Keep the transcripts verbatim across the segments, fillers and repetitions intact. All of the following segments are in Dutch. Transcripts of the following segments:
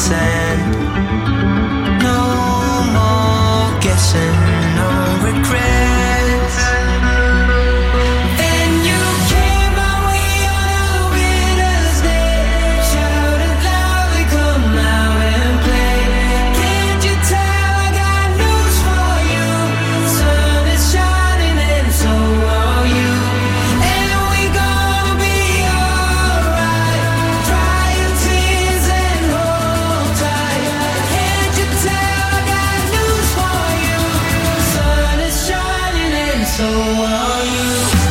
sand. No more guessing, no regrets. Then you came my way on a winter's day. Shouted loudly, come out and play. Can't you tell I got news for you? Sun is shining and so are you. And we gonna be alright. Dry your tears and hold tight. Can't you tell I got news for you? Sun is shining and so are you.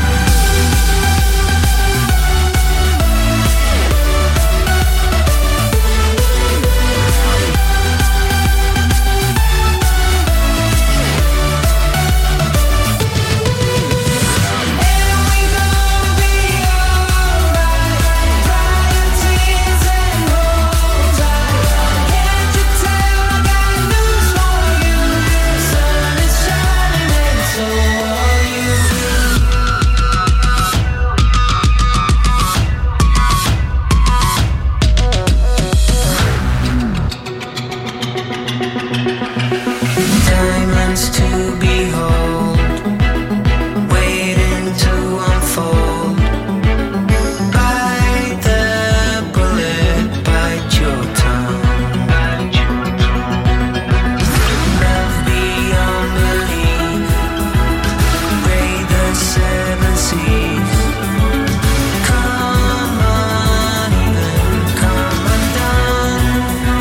Diamonds to behold, waiting to unfold. Bite the bullet, bite your tongue. Love beyond belief, braid the seven seas. Come uneven, come undone.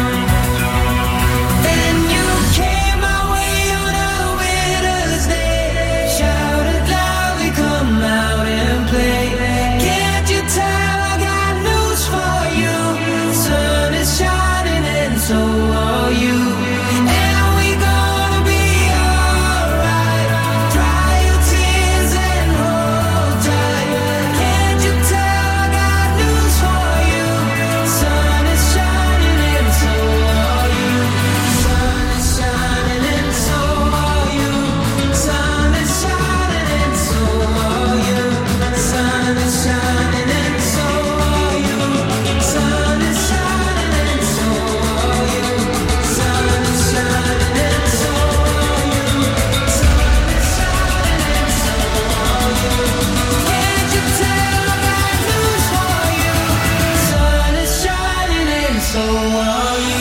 Then you came my way on a winter's day. Shouted loudly, come out and play. Can't you tell I got news for you? Sun is shining and so are you. And we gonna be alright. Dry your tears and hold tight. Can't you tell I got news for you? Sun is shining and so are you. Sun is shining and so are you. Sun is shining and so are you. Sun is shining and so are you. Sun is shining and so are you. Sun is shining and so are you. Sun is shining and so are you. Can't you tell I got news for you? Sun is shining and so are you.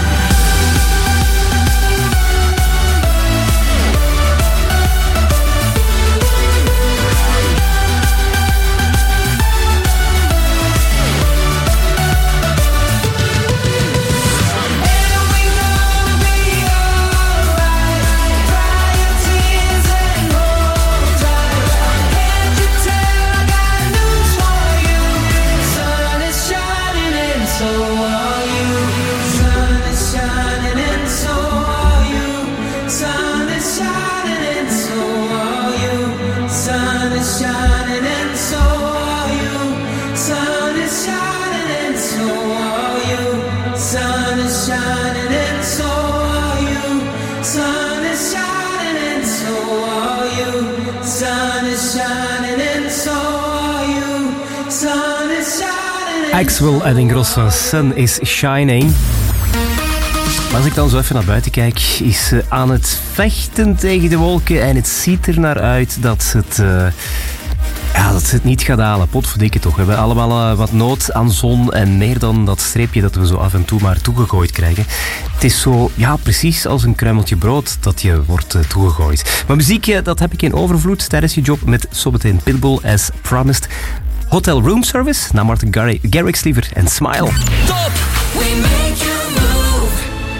Axwell en Ingrosso, Sun is Shining. Maar als ik dan zo even naar buiten kijk, is ze aan het vechten tegen de wolken en het ziet er naar uit dat het, uh, ja, dat het niet gaat halen. Potverdikke toch. We hebben allemaal uh, wat nood aan zon en meer dan dat streepje dat we zo af en toe maar toegegooid krijgen. Het is zo, ja, precies als een kruimeltje brood dat je wordt uh, toegegooid. Maar muziekje, dat heb ik in overvloed tijdens je job met zometeen Pitbull as promised. Hotel Room Service, naar Martin Garrix, Garrix liever en Smile. Top! We make you move.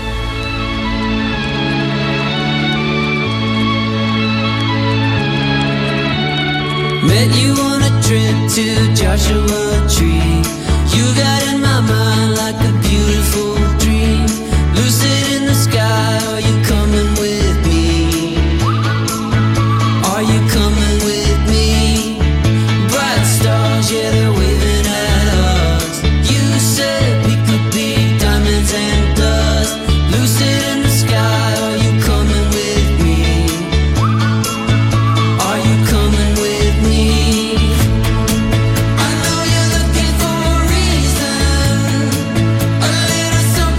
Met you on a trip to Joshua Tree. You got in my mind like a beautiful dream. Lucid in the sky, are you coming with me? Are you coming with me? Bright stars, yeah, they're waving at us. You said we could be diamonds and dust. Lucid in the sky, are you coming with me? Are you coming with me? I know you're looking for a reason, a little something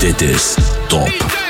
Dit is Top.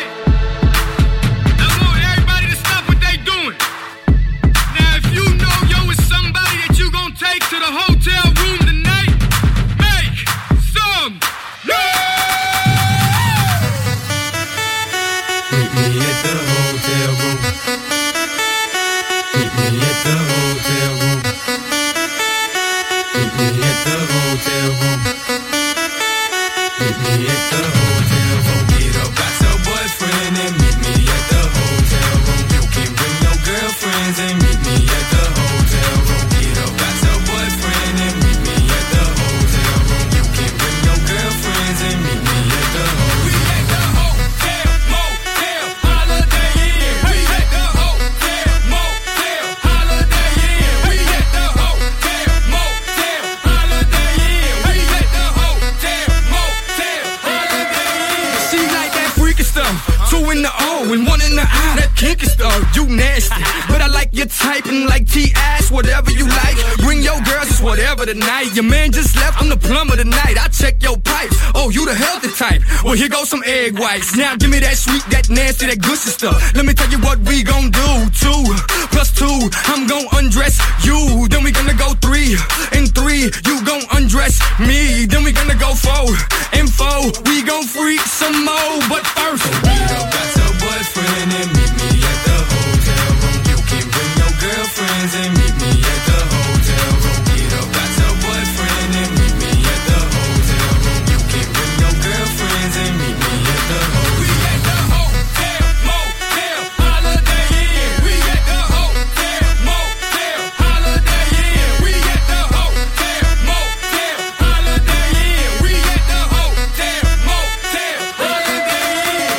Tonight, your man just left, I'm the plumber tonight. I check your pipes, oh, you the healthy type. Well, here goes some egg whites. Now give me that sweet, that nasty, that gushy stuff. Let me tell you what we gon' do. Two plus two, I'm gon' undress you. Then we gonna go three and three, you gon' undress me. Then we gonna go four and four, we gon' freak some more. But first, meet up at your boyfriend and meet me at the hotel room. You can bring your girlfriends and meet me at the hotel room. Meet up at your boyfriend and meet me at the hotel room. You can bring your girlfriends and meet me at the hotel room. We at the hotel, motel, Holiday Inn. We at the hotel, motel, Holiday Inn. We at the hotel, motel, Holiday Inn. We at the hotel, motel, Holiday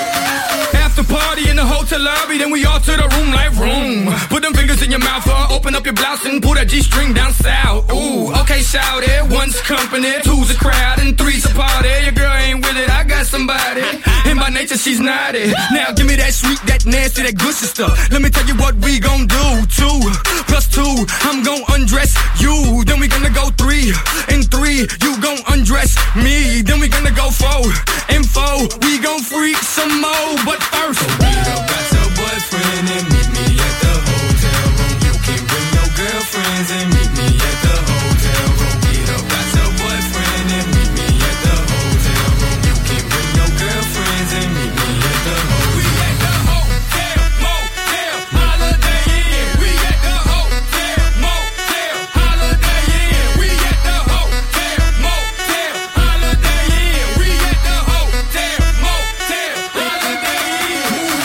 Inn. After party in the hotel lobby, then we all to the room like room. Put them fingers in your mouth, uh, open up your blouse and pull that G-string down south. Ooh, okay, shout it. One's company, two's a crowd, and three's a party. Your girl ain't with it, I got somebody. And by nature, she's naughty. Now give me that sweet, that nasty, that gushy stuff. Let me tell you what we gon' do. Two plus two, I'm gon' undress you. Then we gonna go three and three, you gon' undress me. Then we gonna go four and four, we gon' freak some more. But first, meet up at your boyfriend and meet me at the hotel room. You can bring your girlfriends and meet me at the hotel room. Meet up at your boyfriend and meet me at the hotel room. You can bring your girlfriends and meet me at the hotel room. We at the hotel, motel, Holiday Inn. We at the hotel, motel, Holiday Inn. We at the hotel, motel, Holiday Inn. We at the hotel, motel, Holiday Inn.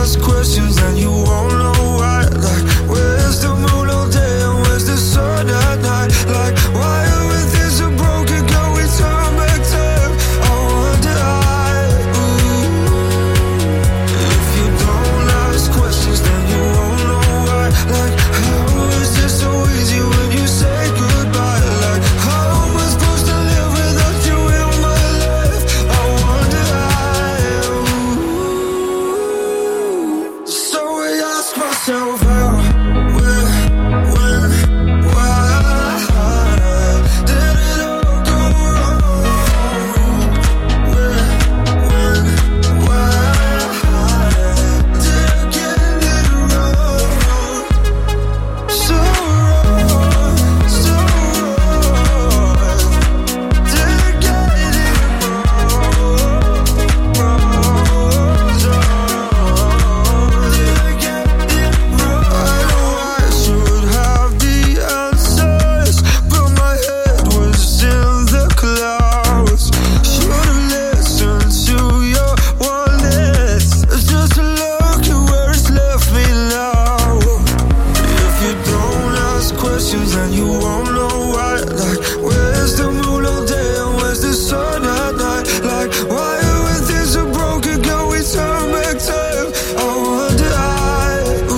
ask questions and you won't know why. Like, where's the moon all day and where's the sun at night? Like, why are we things so broken? Can we turn back time? I wonder why. If you don't ask questions, then you won't know why. Like, how is this so easy when you say goodbye? Like, how am I supposed to live without you in my life? I wonder why. So I ask myself how, where, when, why did it all go wrong? Where, when, why did I get it wrong? So wrong, so wrong. Did I get it wrong? So did I get it wrong? I know I should have the answers, but my head was in the clouds. Should've listened to your warnings. Just look at where it's left me now. If you don't ask questions, then you won't know why. Like, where's the moon all day and where's the sun at night? Like, why are when things are broken? Can we turn back time? I wonder why.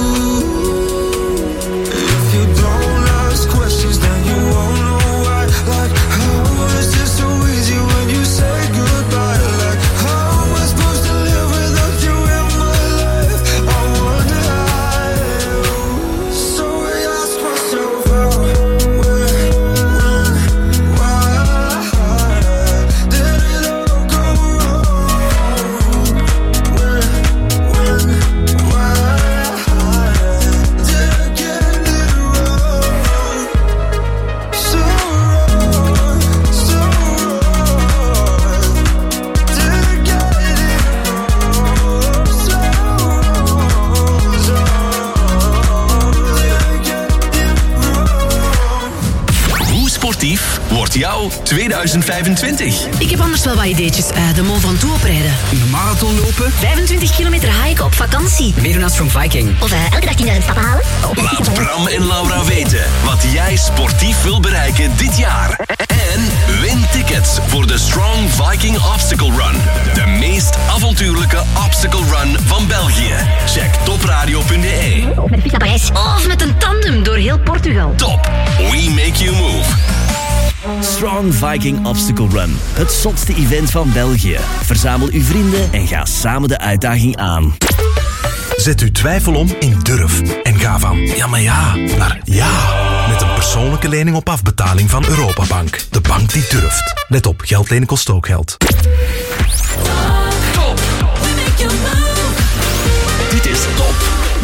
If you don't ask questions, then you won't know why. Like, how is this so easy when you say goodbye? Like, how am I supposed to live without you in my life? I wonder why. So I ask myself how, where, when, why did it all go wrong? Where, when, why did I get it wrong? So wrong, so wrong. Did I get it wrong? So wrong, so wrong. Did I get it wrong? Hoe sportief wordt jouw tweeduizend vijfentwintig? Ik heb anders wel wat ideetjes. Uh, de Mont Ventoux oprijden. Een marathon lopen? vijfentwintig kilometer hiken op vakantie. Meedoen aan Strong Viking. Of uh, elke dag tienduizend stappen halen. Laat Bram en Laura weten wat jij sportief wil bereiken dit jaar. En win tickets voor de Strong Viking Obstacle Run. De meest avontuurlijke obstacle run van België. Check topradio punt b e. Met de fiets naar Parijs. Of met een tandem door heel Portugal. Top. We make you move. Strong Viking Obstacle Run. Het zotste event van België. Verzamel uw vrienden en ga samen de uitdaging aan. Zet uw twijfel om in durf en ga van ja maar ja naar ja. Met een persoonlijke lening op afbetaling van Europabank. De bank die durft. Let op, geld lenen kost ook geld. Top. Dit is Top.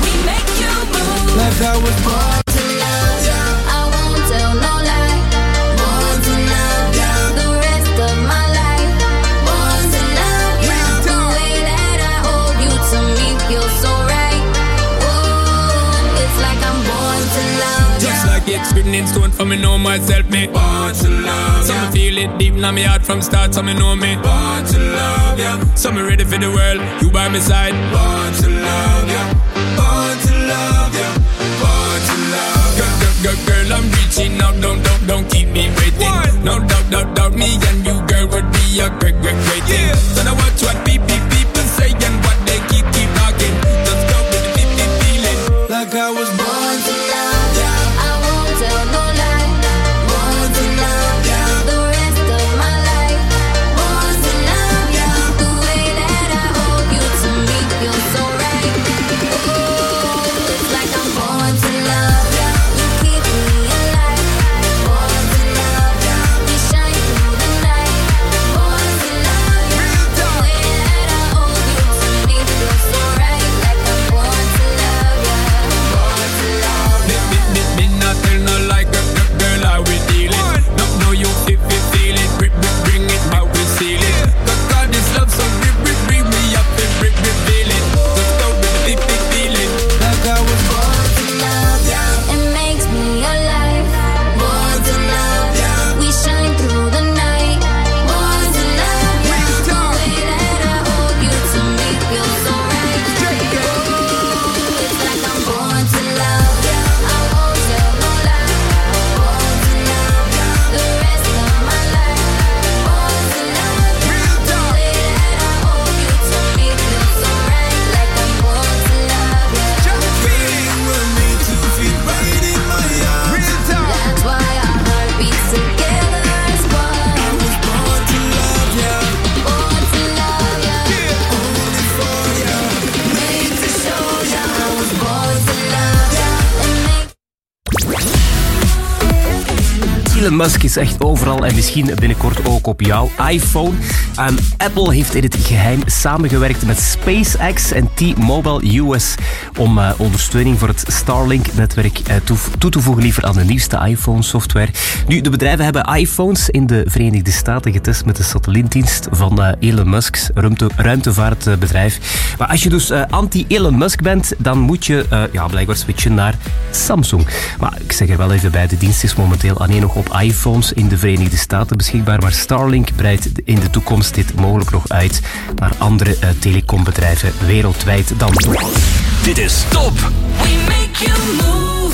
Like I was born to love you. I won't tell no lie. Born to love you. The rest of my life. Born to love you. The way that I hold you to me feels so right. Whoa, it's like I'm born to love you. Just like it's written in stone for me know myself, me born to love ya. So me feel it deep in my heart from start, so me know me born to love ya. So me ready for the world, you by my side. Born to love ya. Born to love ya. Born to love ya. Girl, girl, girl, girl, I'm reaching out, don't, don't, don't keep me waiting. What? No doubt, doubt, doubt, me and you, girl, would be a great, great, great thing. Yeah. So now watch what people, people say and what they keep, keep talking. Just go with the deep, deep feeling. Like I was born to love ya. I won't tell no lie. Born to love you. The rest of my life. Born to love you. The way that I hold you to me feels so right. Ooh, it's like I'm born to love you. You keep me alive. Born to love you. We shine through the night. Born to love you. The way Elon Musk is echt overal en misschien binnenkort ook op jouw iPhone. Um, Apple heeft in het geheim samengewerkt met SpaceX en T-Mobile U S om uh, ondersteuning voor het Starlink-netwerk uh, toe, toe te voegen liever aan de nieuwste iPhone-software. Nu, de bedrijven hebben iPhones in de Verenigde Staten getest met de satellietdienst van uh, Elon Musk's ruimte, ruimtevaartbedrijf. Maar als je dus uh, anti-Elon Musk bent, dan moet je uh, ja, blijkbaar switchen naar Samsung. Maar ik zeg er wel even bij, de dienst is momenteel alleen nog op iPhones in de Verenigde Staten beschikbaar, maar Starlink breidt in de toekomst dit mogelijk nog uit naar andere uh, telecombedrijven wereldwijd dan. Dit is Top. We make you move.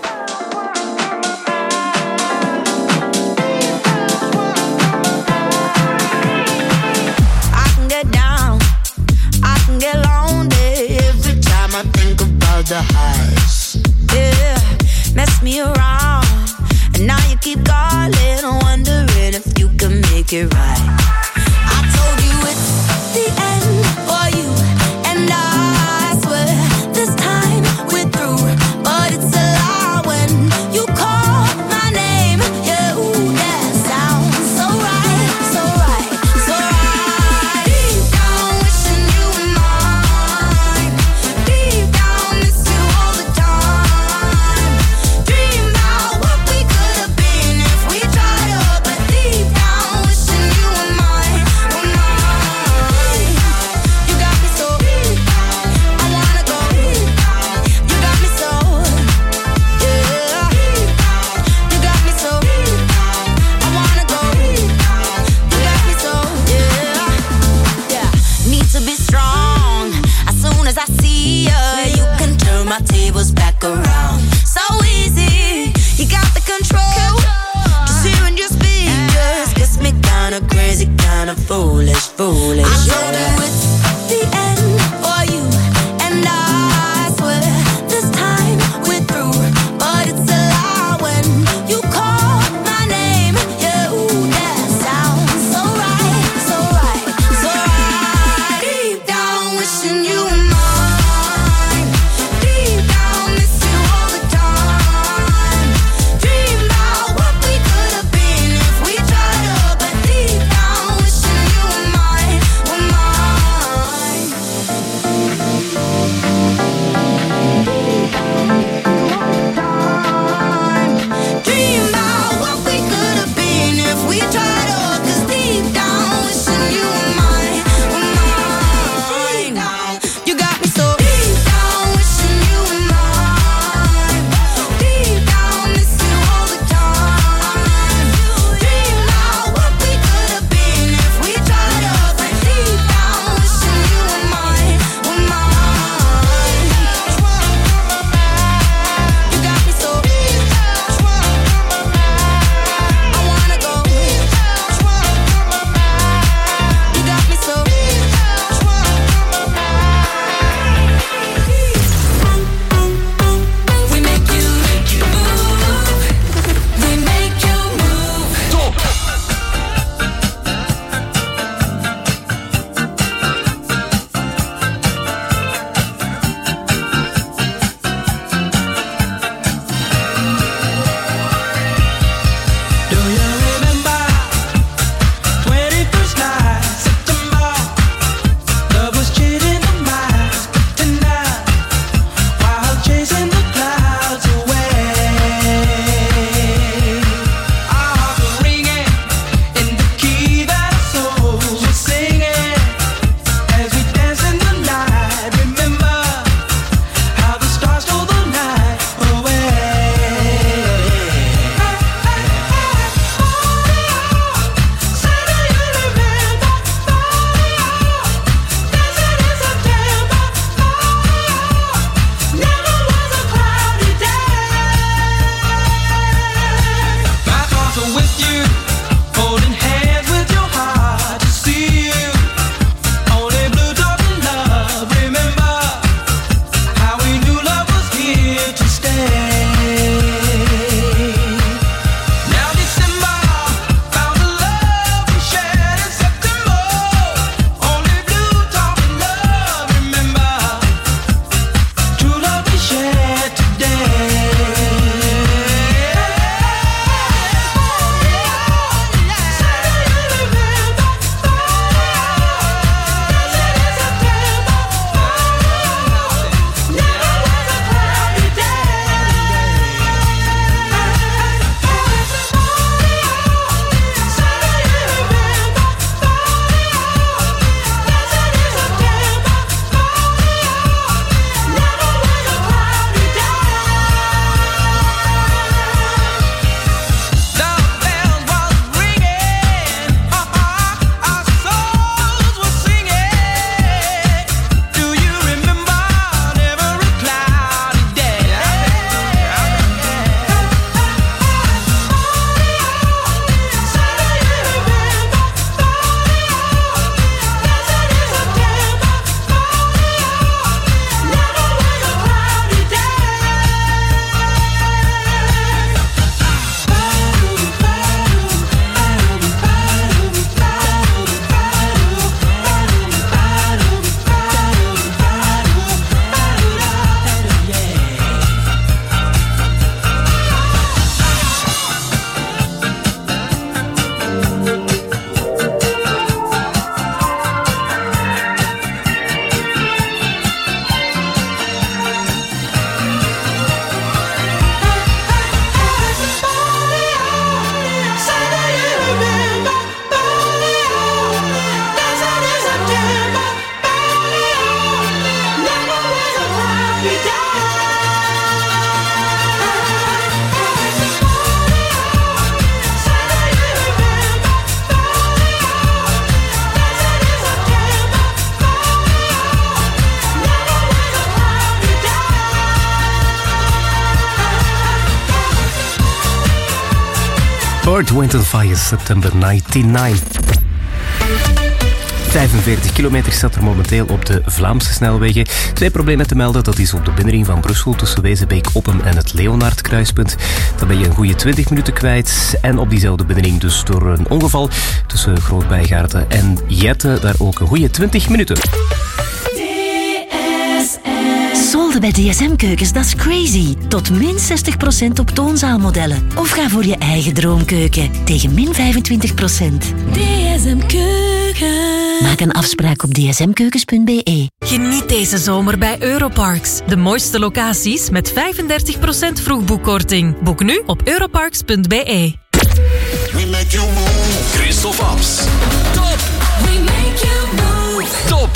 I can get down, I can get lonely every time I think about the highs. Yeah, mess me around, and now you keep calling, wondering if you can make it right. I told you it's the end for you, and I swear this time we're through. But it's a lie when you call my name. Yeah, ooh, that sounds so right, so right, so right. Deep down, wishing you were mine. Deep down, miss you all the time. Dream about what we could have been if we tried up. But deep down, wishing you were mine, were mine. You got me so, I wanna go. You got me so, yeah. You got me so, I wanna go. You got me so, yeah. Yeah, need to be strong. As soon as I see ya, you can turn my tables back around. So easy, you got the control. Just hearing your speech just gets me kinda crazy, kinda foolish, foolish. I told you it's the end for you, and I swear this time we're through. But it's a lie when you call my name. Yeah, ooh, that sounds so right, so right, so right. Deep down, wishing you were mine. Deep down, miss you all the time. Dream about what we could have been if we tried up. But deep down, wishing you were mine, were mine. Dream about what we could have been if we tried up. 'Cause deep down, wishing you were mine, were mine. You got me so deep down, wishing you were mine. Deep down, miss you all the time. Dream about what we could have been if we tried up. But deep down, wishing you were mine, were mine. You got me so, I wanna go. You got me so, Earth, Wind and Fire, September negenennegentig. vijfenveertig kilometer staat er momenteel op de Vlaamse snelwegen. Twee problemen te melden, dat is op de binnenring van Brussel tussen Wezenbeek, Oppem en het Leonardkruispunt. Dan ben je een goede twintig minuten kwijt. En op diezelfde binnenring dus door een ongeval tussen Groot-Bijgaarden en Jette, daar ook een goede twintig minuten. Solden bij D S M-keukens, dat is crazy. Tot min zestig procent op toonzaalmodellen. Of ga voor je eigen droomkeuken tegen min vijfentwintig procent. D S M-keukens. Maak een afspraak op d s m keukens punt b e. Geniet deze zomer bij Europarks. De mooiste locaties met vijfendertig procent vroegboekkorting. Boek nu op europarks punt b e. We make you move. Christophe Abs. Top. We make you move. Top.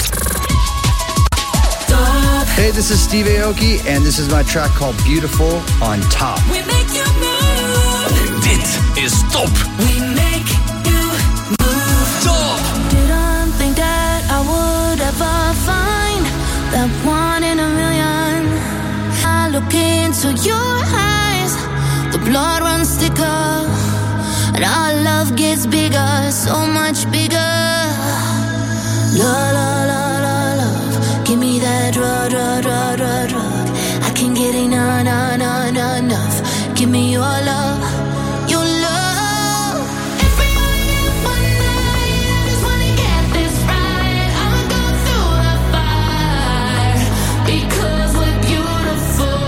Hey, this is Steve Aoki, and this is my track called Beautiful on Top. We make you move. Dit is Top. We make you move. Top. Didn't think that I would ever find that one in a million. I look into your eyes, the blood runs thicker, and our love gets bigger, so much bigger. La la la la love, give me that drug, drug, drug, drug, drug. I can't get enough, enough, enough, enough. Give me your love, your love. If we only get one night, I just wanna get this right. I'ma go through the fire because we're beautiful.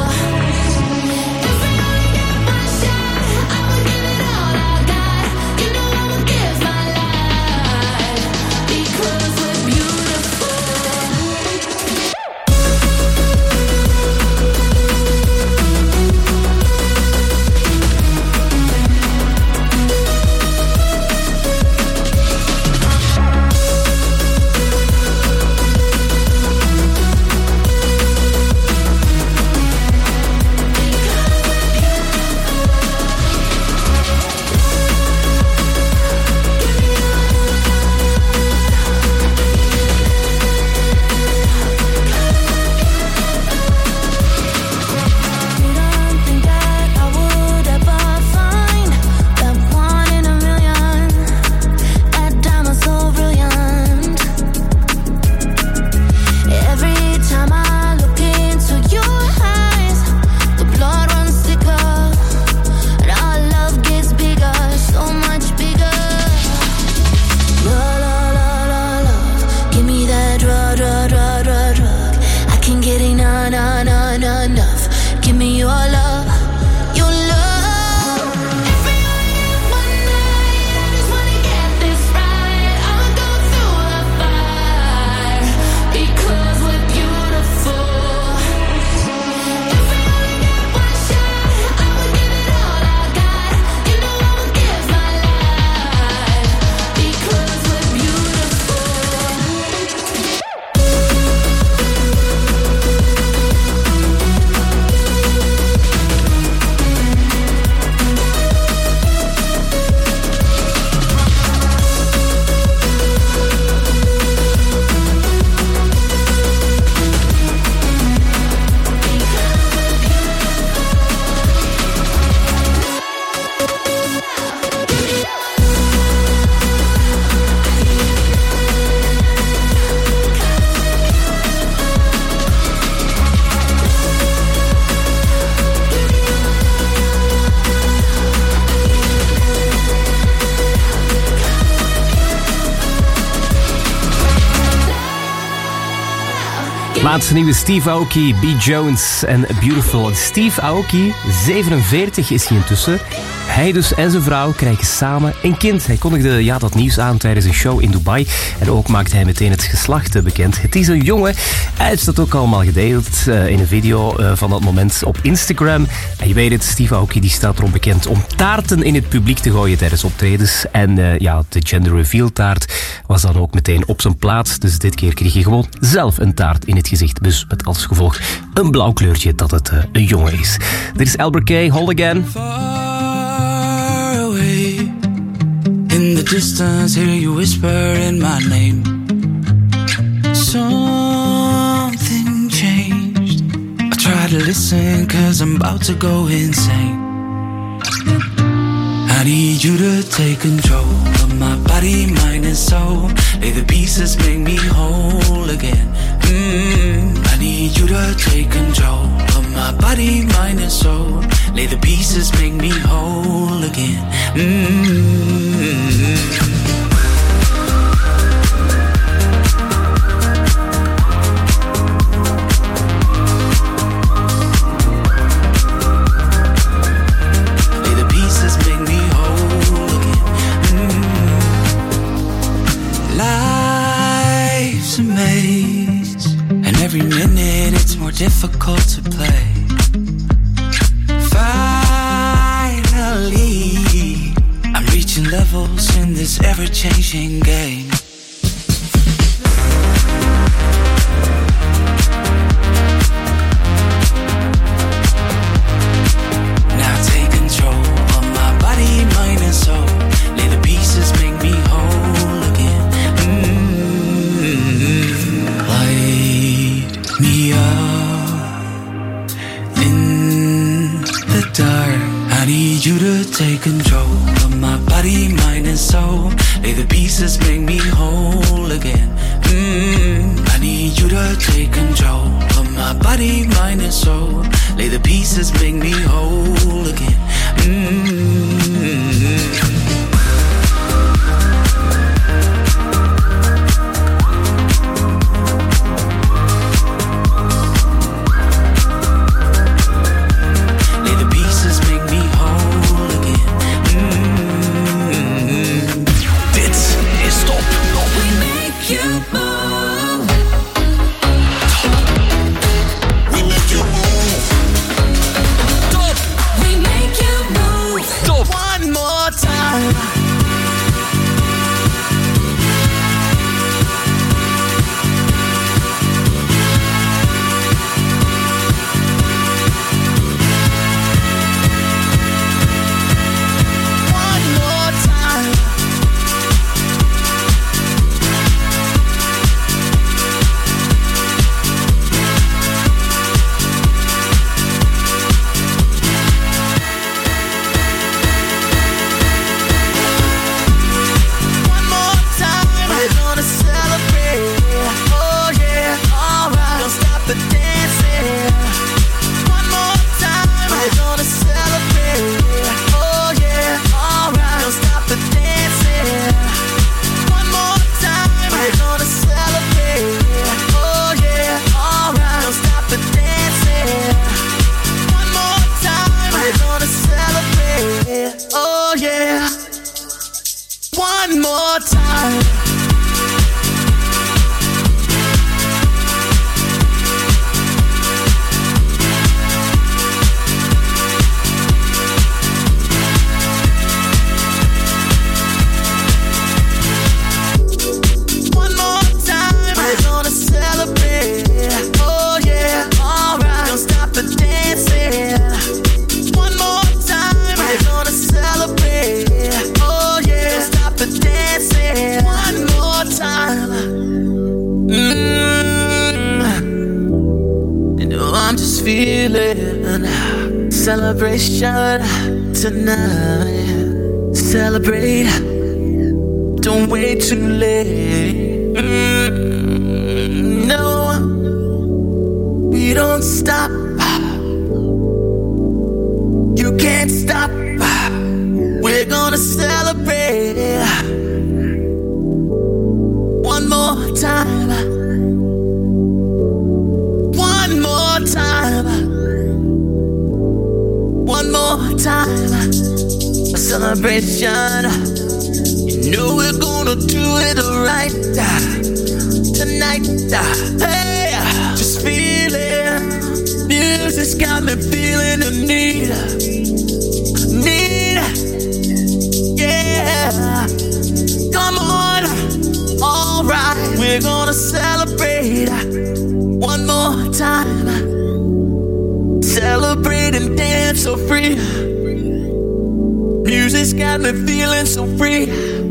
If we only get one shot, I'ma give it all I got. You know I'ma give my life because we're beautiful. Laatste nieuwe Steve Aoki, B. Jones en Beautiful. Steve Aoki, zevenenveertig is hij intussen. Hij dus en zijn vrouw krijgen samen een kind. Hij kondigde ja, dat nieuws aan tijdens een show in Dubai. En ook maakte hij meteen het geslacht bekend. Het is een jongen. Hij heeft dat ook allemaal gedeeld uh, in een video uh, van dat moment op Instagram. En je weet het, Steve Aoki die staat erom bekend om taarten in het publiek te gooien tijdens optredens. En uh, ja, de gender reveal taart was dan ook meteen op zijn plaats. Dus dit keer kreeg je gewoon zelf een taart in het gezicht. Dus met als gevolg een blauw kleurtje dat het uh, een jongen is. Dit is Albert Kay, Hold Again. In the distance, hear you whisper in my name. Something changed. I try to listen, cause I'm about to go insane. I need you to take control of my body, mind and soul. Lay the pieces, make me whole again. Mm, I need you to take control of my body, mind and soul. Lay the pieces, make me whole again. Mm-hmm. Every minute it's more difficult to play. Finally, I'm reaching levels in this ever-changing game. Now take control of my body, mind and soul. Lay the pieces, make me whole again. Mm-hmm. Light me up in the dark. I need you to take control of my body, mind and soul. Lay the pieces, make me whole again. Mm, I need you to take control of my body, mind and soul. Lay the pieces, make me whole again. Mm-hmm. Celebration tonight. Celebrate. Don't wait too late. Mm, no, we don't stop. You can't stop. We're gonna celebrate. One more time. One more time. One more time, a celebration. You know we're gonna do it right tonight. Hey, just feel it. Music's got me feeling the need, need. Yeah, come on, all right. We're gonna celebrate one more time. Celebrate and dance so free. Music's got me feeling so free.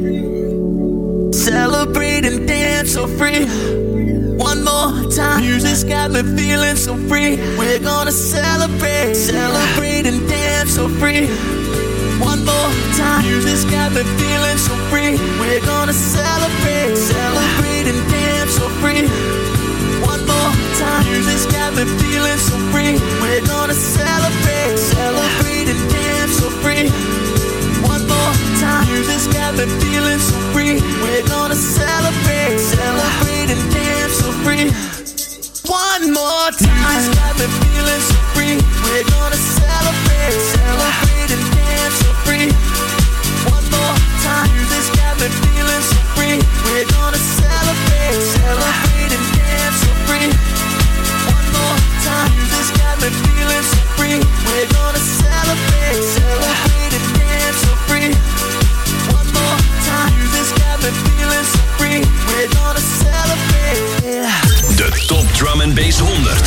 Celebrate and dance so free. One more time. Music's got me feeling so free. We're gonna celebrate. Celebrate and dance so free. One more time, music's got me feeling so free. We're gonna celebrate, celebrate and dance so free. One more time, music's got me feeling so free. We're gonna celebrate, celebrate and dance so free. One more time, music's got me feeling so free. We're gonna celebrate, celebrate and dance so free. One more time, it's got me feeling so free. We're gonna celebrate, celebrate and dance so free. One more time, it's got me feeling so free. We're gonna celebrate, celebrate and dance so free. One more time, it's got me feeling so free. We're gonna celebrate, celebrate and dance so free. One more time, it's got me feeling so free. We're gonna celebrate. De Top Drum and Bass honderd.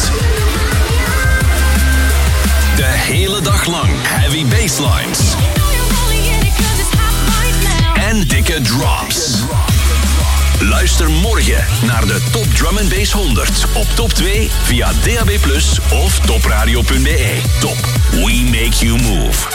De hele dag lang heavy basslines. En dikke drops. Luister morgen naar de Top Drum and Bass honderd op Top twee via D A B plus, of topradio punt b e. Top. We make you move.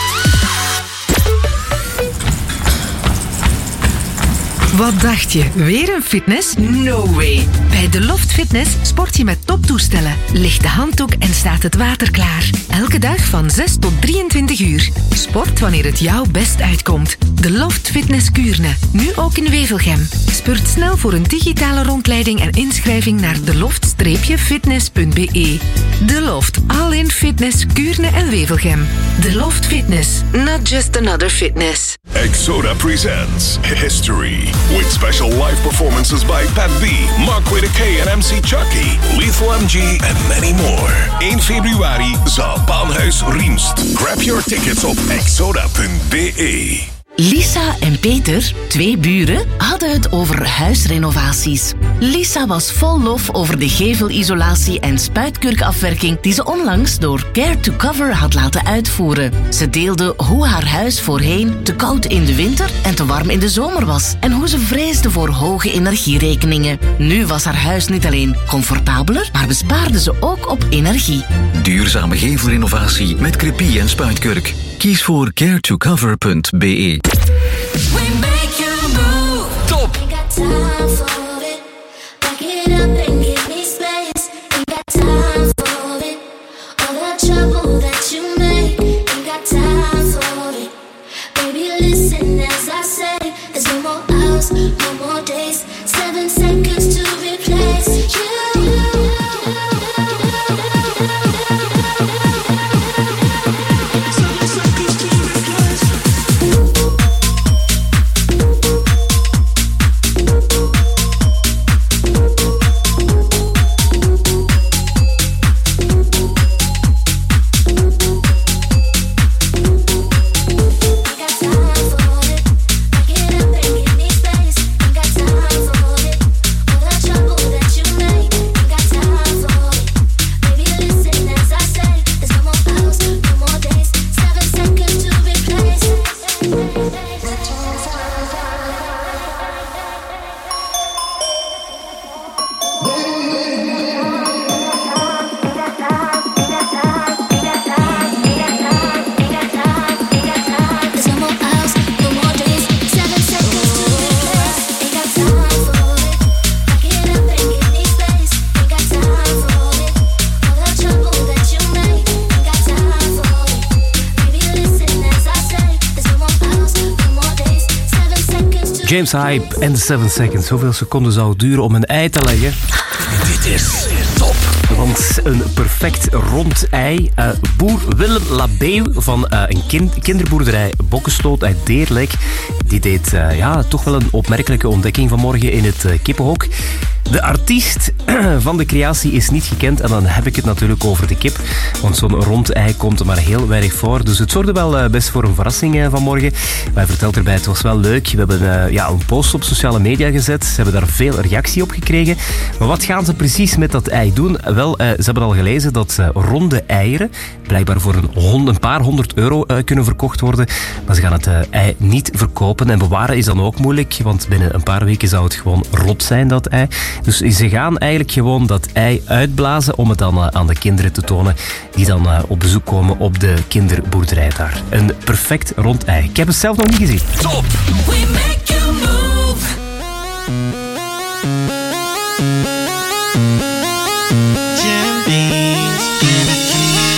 Wat dacht je? Weer een fitness? No way! Bij De Loft Fitness sport je met toptoestellen. Ligt de handdoek en staat het water klaar. Elke dag van zes tot drieëntwintig uur. Sport wanneer het jou best uitkomt. De Loft Fitness Kuurne. Nu ook in Wevelgem. Spurt snel voor een digitale rondleiding en inschrijving naar deloft fitness punt b e. De Loft. All in fitness, Kuurne en Wevelgem. De Loft Fitness. Not just another fitness. Exoda presents History with special live performances by Pat B, Mark Wade K and M C Chucky, Lethal M G and many more. één februari, zaal Baanhuis Riemst. Grab your tickets op exoda punt b e. Lisa en Peter, twee buren, hadden het over huisrenovaties. Lisa was vol lof over de gevelisolatie en spuitkurkafwerking die ze onlangs door Care to Cover had laten uitvoeren. Ze deelde hoe haar huis voorheen te koud in de winter en te warm in de zomer was en hoe ze vreesde voor hoge energierekeningen. Nu was haar huis niet alleen comfortabeler, maar bespaarde ze ook op energie. Duurzame gevelrenovatie met krepie en spuitkurk. Kies voor care to cover punt b e. We make you move. Top. Ain't got time for it. Back it up and give me space. Ain't got time for it. All the trouble that you make. Ain't got time for it. Baby, listen as I say. There's no more hours, no more days. Seven seconds to replace you. James Hype en seven seconds. Hoeveel seconden zou het duren om een ei te leggen? Dit is Top. Want een perfect rond ei. Uh, boer Willem Labeu van uh, een kind, kinderboerderij Bokkenstoot uit Deerlijk. Die deed uh, ja, toch wel een opmerkelijke ontdekking vanmorgen in het uh, kippenhok. De artiest van de creatie is niet gekend en dan heb ik het natuurlijk over de kip. Want zo'n rond ei komt er maar heel weinig voor. Dus het zorgde wel uh, best voor een verrassing uh, vanmorgen. Wij vertelt erbij, het was wel leuk. We hebben uh, ja, een post op sociale media gezet. Ze hebben daar veel reactie op gekregen. Maar wat gaan ze precies met dat ei doen? Wel, uh, ze hebben al gelezen dat uh, ronde eieren blijkbaar voor een, hond, een paar honderd euro uh, kunnen verkocht worden. Maar ze gaan het uh, ei niet verkopen. En bewaren is dan ook moeilijk, want binnen een paar weken zou het gewoon rot zijn, dat ei. Dus ze gaan eigenlijk gewoon dat ei uitblazen om het dan uh, aan de kinderen te tonen die dan uh, op bezoek komen op de kinderboerderij daar. Een perfect rond ei. Ik heb het zelf nog niet gezien. Top! We make you move. Jim Beams, give it to me.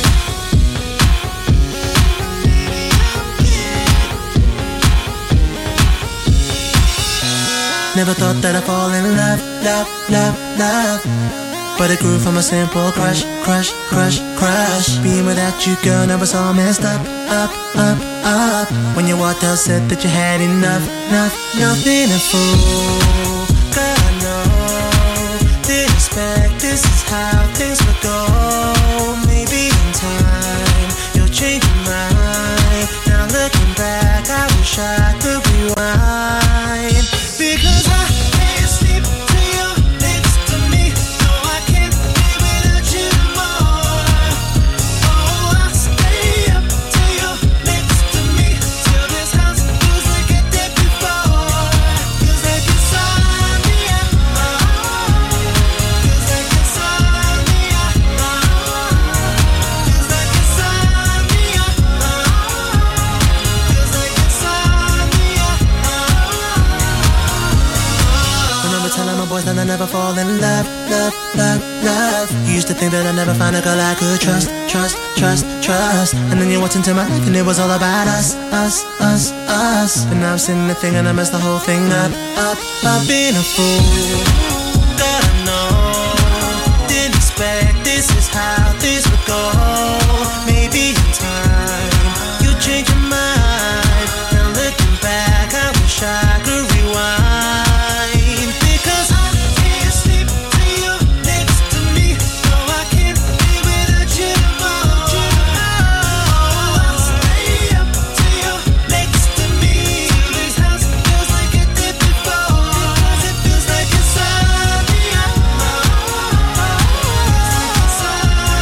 Never thought that I'd fall in love, love, love, love. But it grew from a simple crush, crush, crush, crush. Being without you, girl, now it's all messed up, up, up, up. When you walked out, said that you had enough, enough, nothing to fool. Girl, I know, didn't expect this is how things would go. Maybe in time, you'll change your mind. Now looking back, I wish I could rewind. Because I can't sleep till you're next to me. No, I can't live without you more. Oh, I'll stay up till you're next to me. Till this house feels like it did before. Feels like it's on me, oh. Feels like it's on me, oh. Feels like it's on me, oh. Feels like it's on me, oh. Remember telling my boys that I never fall in love, love, love, love. You used to think that I'd never find a girl I could trust, trust, trust, trust. And then you walked into my life and it was all about us, us, us, us. But now I'm sitting there thinking I messed the whole thing up, up, up. Being a fool, God I know. Didn't expect this is how this would go. Maybe in time you change your mind. Now looking back, I wish I could rewind. Because I can't sleep till you're next to me. No, I can't live without you more. Oh, I'll stay up till you're next to me. Till this house feels like it did before. Because it feels like it's on me, oh. Feels like it's on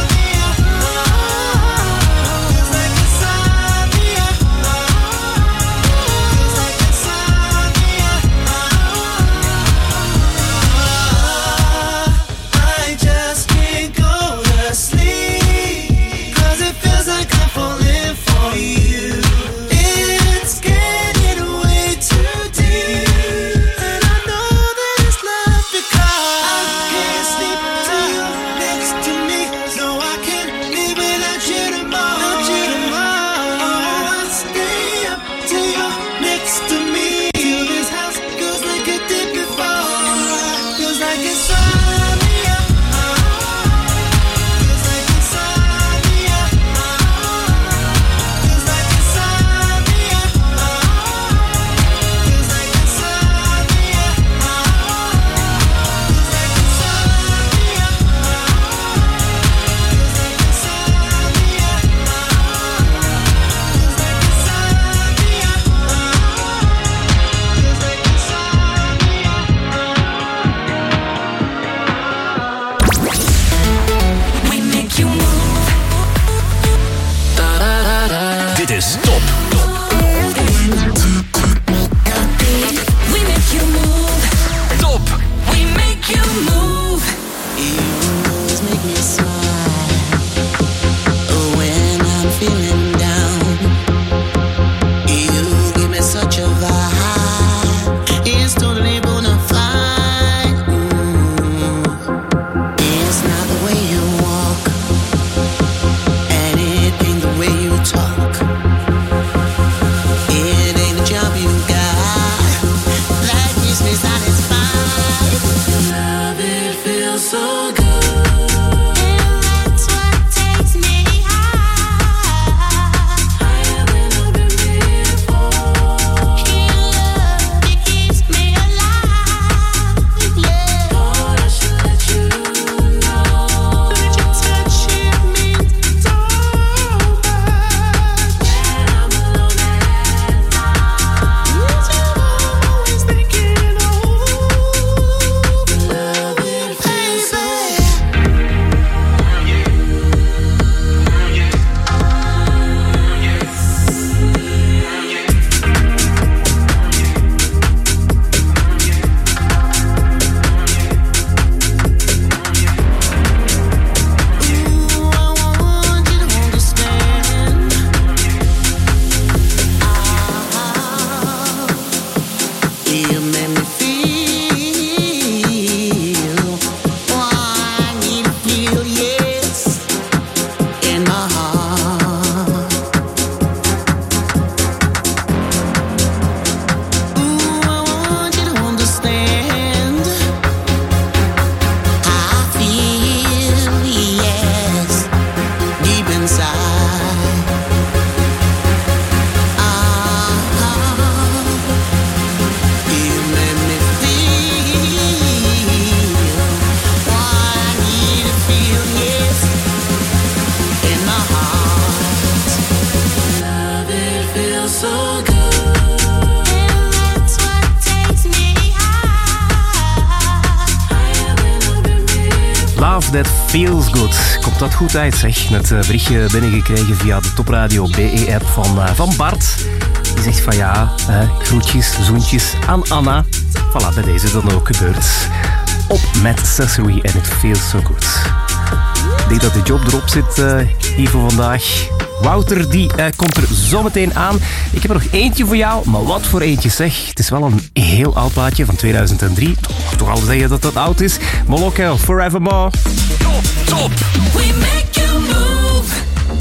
That Feels Good. Komt dat goed uit, zeg? Net een berichtje binnengekregen via de Topradio B E-app van, uh, van Bart. Die zegt van ja, uh, groetjes, zoentjes aan Anna. Voilà, bij deze dan ook gebeurd. Op met Accessory en It Feels So Good. Ik denk dat de job erop zit uh, hier voor vandaag. Wouter, die uh, komt er zometeen aan. Ik heb er nog eentje voor jou, maar wat voor eentje zeg. Het is wel een heel oud plaatje van tweeduizend drie. Toch, toch al zeggen dat dat oud is. Moloko, Forevermore. Top, top. We make you move.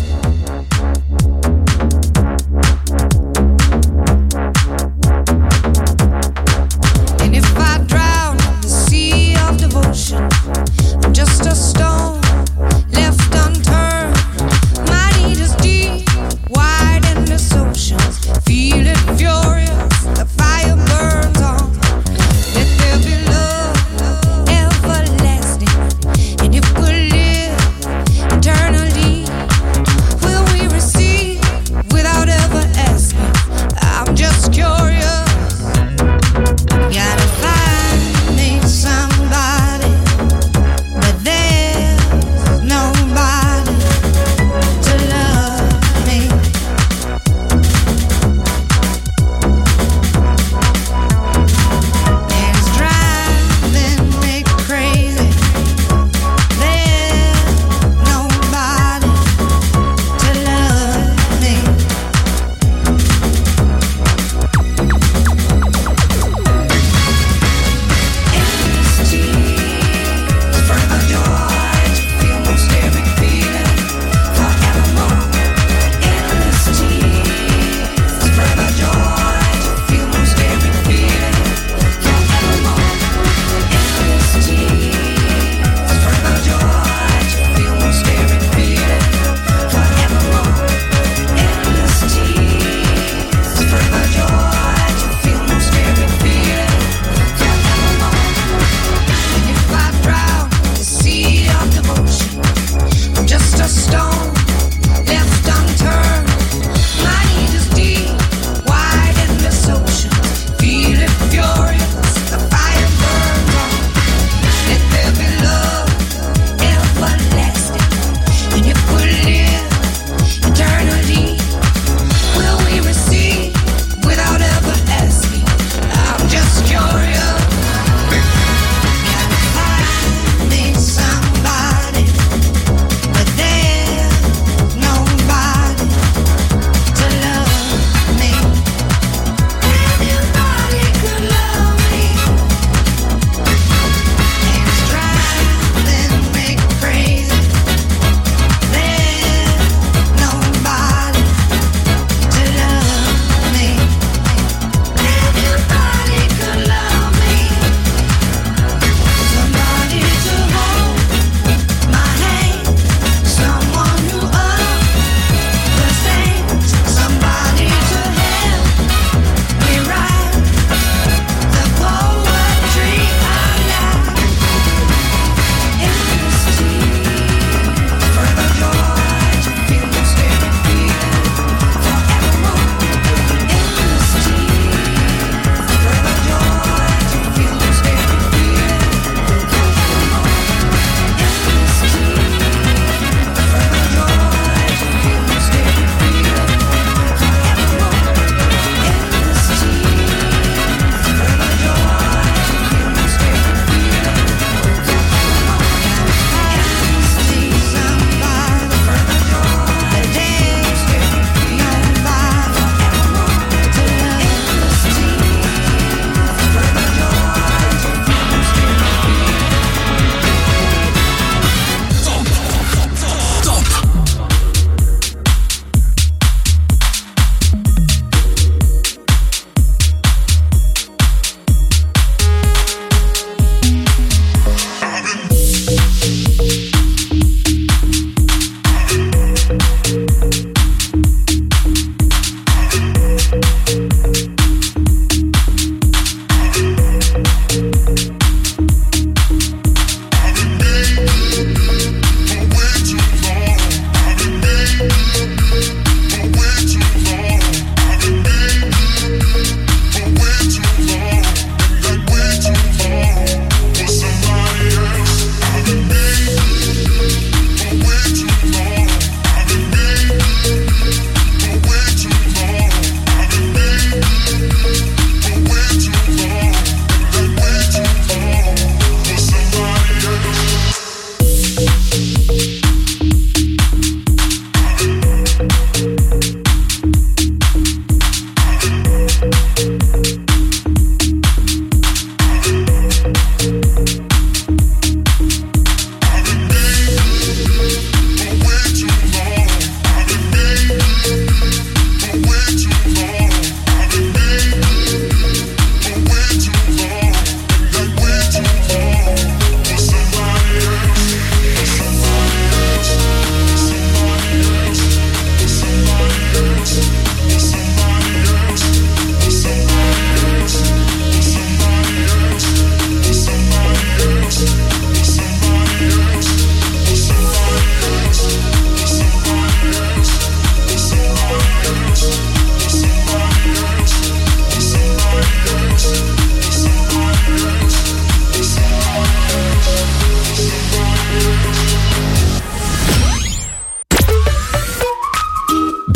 And if I drown in the sea of devotion, I'm just a stone left unturned. My need is deep, wide endless oceans. Feel it furious, the fire burns on. Let there be love, everlasting. And if we live eternally, will we receive without ever asking? I'm just curious. Gotta find me somebody, but there's nobody to love me. And it's driving me crazy. There's nobody to love me. Endless tears, further joy to feel most every feeling forevermore. Endless tears, further joy to feel most every feeling forevermore. Endless tears, further joy to feel most every feeling forevermore. Endless tears, further joy to feel most every feeling forevermore. And if I drown in the sea of devotion, I'm just a stone left unturned. My need is deep, wide endless ocean. Feel it furious, the fire burns on. Let there be love, everlasting. And if we live eternally, will we receive without ever asking? I'm just curious. Gotta find me somebody, but there's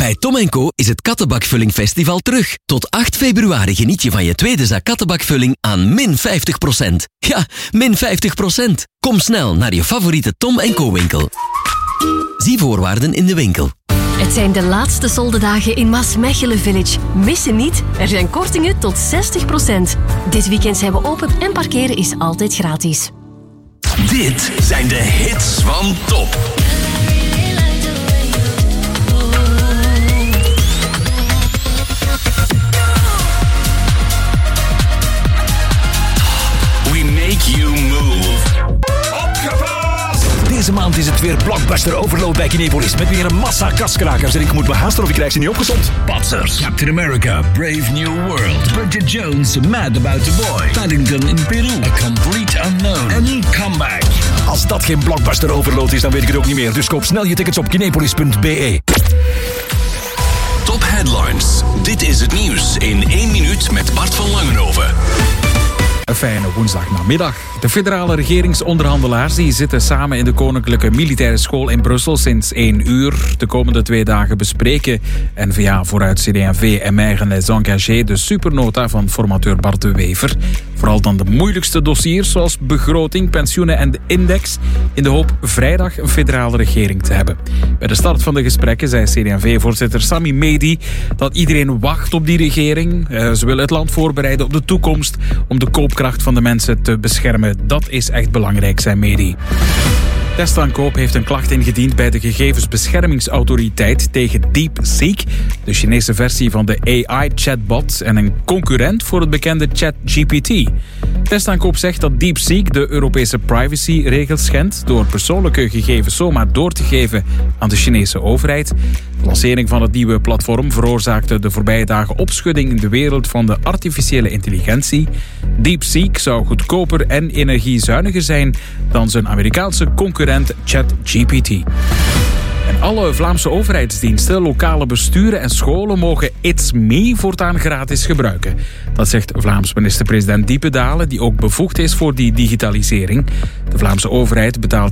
Bij Tom en Co is het Kattenbakvulling Festival terug. Tot acht februari geniet je van je tweede zak kattenbakvulling aan min vijftig procent. Ja, min vijftig procent. Kom snel naar je favoriete Tom en Co winkel. Zie voorwaarden in de winkel. Het zijn de laatste soldedagen in Maasmechelen Village. Mis hem niet, er zijn kortingen tot zestig procent. Dit weekend zijn we open en parkeren is altijd gratis. Dit zijn de hits van Top. We make you move. Deze maand is het weer blockbuster overload bij Kinepolis. Met weer een massa kaskrakers en ik moet me haasten of ik krijg ze niet opgezond. Patsers, Captain America, Brave New World, Bridget Jones, Mad About the Boy, Paddington in Peru, A Complete Unknown en Comeback. Als dat geen blockbuster overload is, dan weet ik het ook niet meer. Dus koop snel je tickets op kinepolis punt b e. Top Headlines. Dit is het nieuws in één minuut met Bart van Langenhoven. Een fijne woensdagnamiddag. De federale regeringsonderhandelaars die zitten samen in de Koninklijke Militaire School in Brussel sinds één uur. De komende twee dagen bespreken N V A vooruit C D en V en Meigen les Engagés de supernota van formateur Bart de Wever. Vooral dan de moeilijkste dossiers zoals begroting, pensioenen en de index, in de hoop vrijdag een federale regering te hebben. Bij de start van de gesprekken zei C D en V-voorzitter Sami Medi dat iedereen wacht op die regering. Ze willen het land voorbereiden op de toekomst om de koopkracht van de mensen te beschermen. Dat is echt belangrijk, zei Medi. Testaankoop heeft een klacht ingediend bij de gegevensbeschermingsautoriteit tegen DeepSeek, de Chinese versie van de A I-chatbot en een concurrent voor het bekende ChatGPT. Testaankoop zegt dat DeepSeek de Europese privacyregels schendt door persoonlijke gegevens zomaar door te geven aan de Chinese overheid. De lancering van het nieuwe platform veroorzaakte de voorbije dagen opschudding in de wereld van de artificiële intelligentie. DeepSeek zou goedkoper en energiezuiniger zijn dan zijn Amerikaanse concurrent ChatGPT. En alle Vlaamse overheidsdiensten, lokale besturen en scholen mogen It's Me voortaan gratis gebruiken. Dat zegt Vlaams minister-president Diependalen, die ook bevoegd is voor die digitalisering. De Vlaamse overheid betaalt